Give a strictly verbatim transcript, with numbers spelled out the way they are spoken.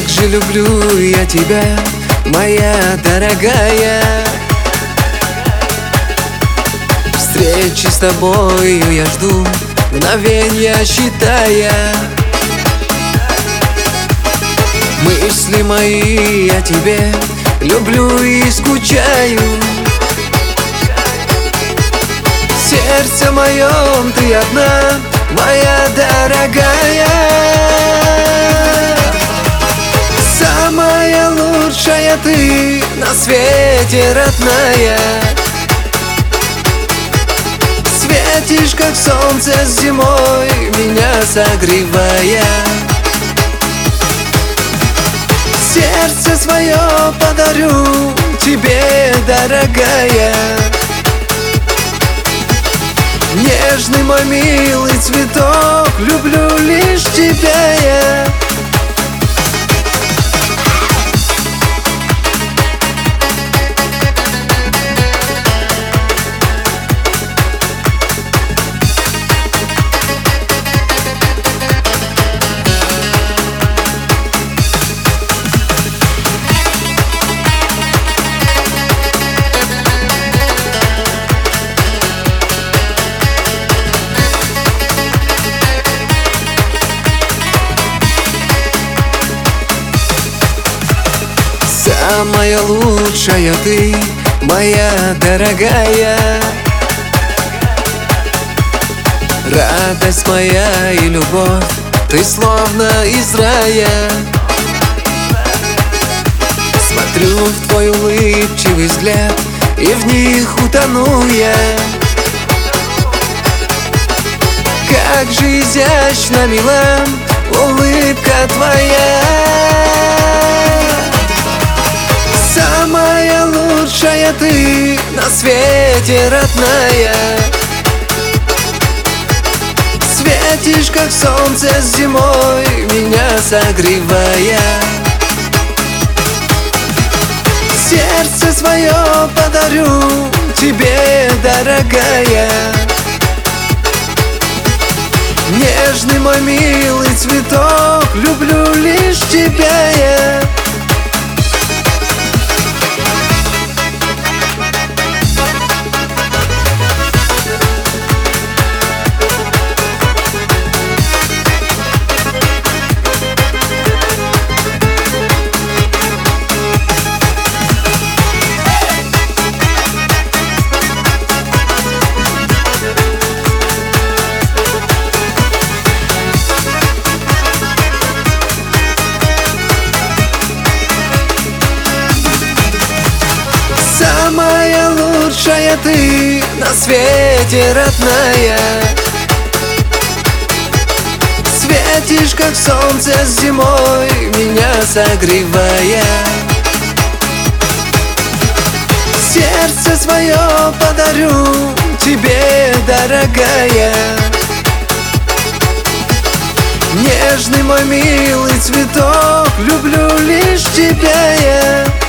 Как же люблю я тебя, моя дорогая. Встречи с тобою я жду, мгновенья считая. Мысли мои о тебе люблю и скучаю. В сердце моем ты одна, моя дорогая. Самая лучшая ты на свете, родная. Светишь, как солнце зимой, меня согревая. Сердце свое подарю тебе, дорогая. Нежный мой милый цветок, люблю лишь тебя я. Самая лучшая ты, моя дорогая. Радость моя и любовь, ты словно из рая. Смотрю в твой улыбчивый взгляд, и в них утону я. Как же изящно, мила, улыбка твоя. Самая лучшая ты на свете, родная. Светишь, как солнце зимой, меня согревая. Сердце свое подарю тебе, дорогая. Нежный мой милый цветок, люблю лишь тебя я. Самая лучшая ты на свете, родная. Светишь, как солнце зимой, меня согревая. Сердце свое подарю тебе, дорогая. Нежный мой милый цветок, люблю лишь тебя я.